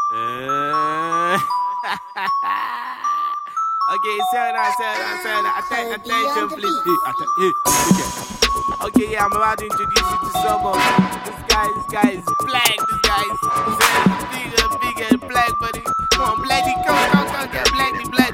Okay, settle down. Attention, please. Okay, yeah, I'm about to introduce you to someone. This guy is black. This guy is bigger, black, buddy. Come on, Blackie, come, get Blackie.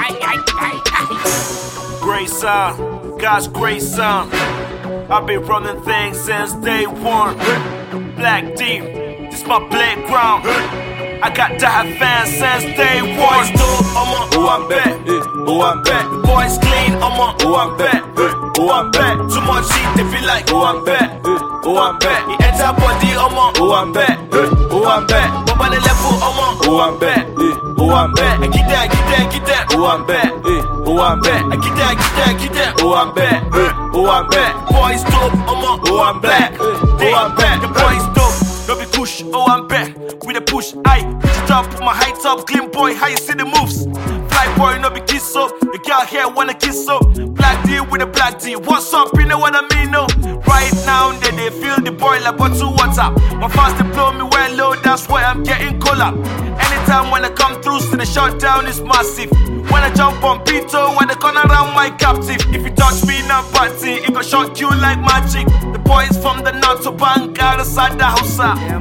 Great son, God's great son. I've been running things since day one. Black D, this my playground. I got die fans since day one. Boys dope, I'm back. I'm back. Boys clean, I'm back. I'm back. Too much shit, they feel like, I'm back. I'm back. He enter body, I'm back. I'm back. But by the level, I'm back. I'm back. I get that, I'm back. I'm back. I get that, I'm back. I'm back. Boys dope, I'm back. I'm back. The boys dope. No be kush, I'm back with a push. Aye, stop, put my heights up, clean boy, how you see the moves? Fly boy, no be kiss up. The girl here wanna kiss up. Black D with a black D. What's up? You know what I mean? No. Right now, they feel the boy like bottle water. My fast they blow me well low, that's why I'm getting colder. Anytime when I come through, see the shutdown is massive. When I jump on Pito, when they come around my captive. If you touch me in a party, it gon' shock you like magic. The boys from the north to bank outside the house.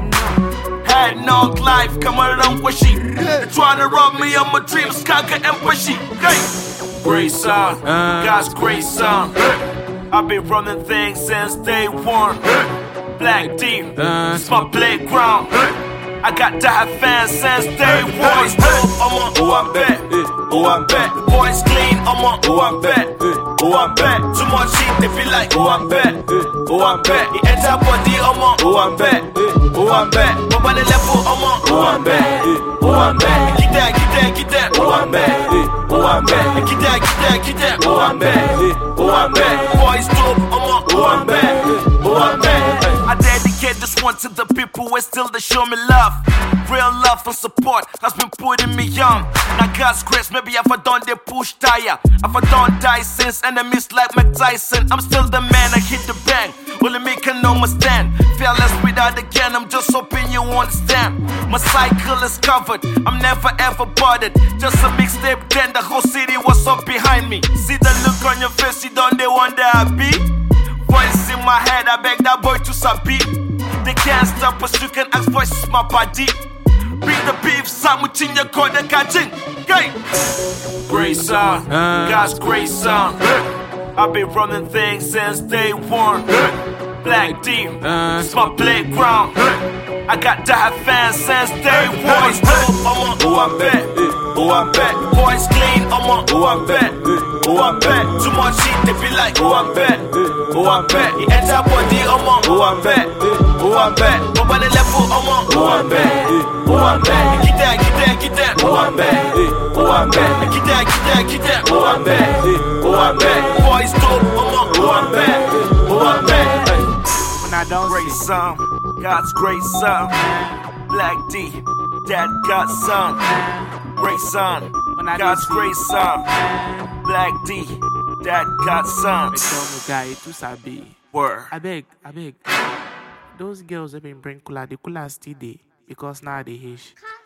Head knock life, come around with shit. They tryna rob me of my dreams, conquer and push it. Hey. Great son, God's great son. I've been running things since day one. Black D, this my playground. I got die fans since day one. Boys dope, I'm back. I'm back. Boys clean, I'm back. I'm back. Too much shit, they feel like, I'm back. I'm back. He enter body, I'm back. I'm back. But by the level, I'm back. I'm back. Get that, I'm back. I'm back. Get that, I'm back. I'm back. Boys dope, I'm back. I'm back. I dedicate this one to the people who still they show me love. Real love and support has been putting me on. Now God's grace, maybe if I done they push tire. If I don't die since enemies like Mike Tyson, I'm still the man, I hit the bang. Only me can know my stand. Fearless without again, I'm just hoping you understand. My cycle is covered, I'm never ever bothered. Just a mixtape, then the whole city was up behind me. See the look on your face, you don't they wonder I be? Voice in my head, I beg that boy to sabi. They can't stop us, you can ask voices my body. Bring the beef, sandwich in your corner, catching. Hey! Great son, God's great son. I've been running things since day one. Black D, it's my playground. I got die fans since day one. Boys dope, I'm back. I'm back. Boys clean, I'm back. I'm back. Too much shit, they feel like, I'm back. I'm back. He enter body, I'm back. I'm back. But by the level, I'm back. I'm back. Get that, I'm back. I'm back. Get that, I'm back. I'm back. Boys dope, I'm back. I'm back. When I don't Great son, God's great son. Black D, that got son. Great son, God's great son. Black D, that got son. guy too sabi. Word. I beg. Those girls have been bring cooler, the cooler still there because now they hish.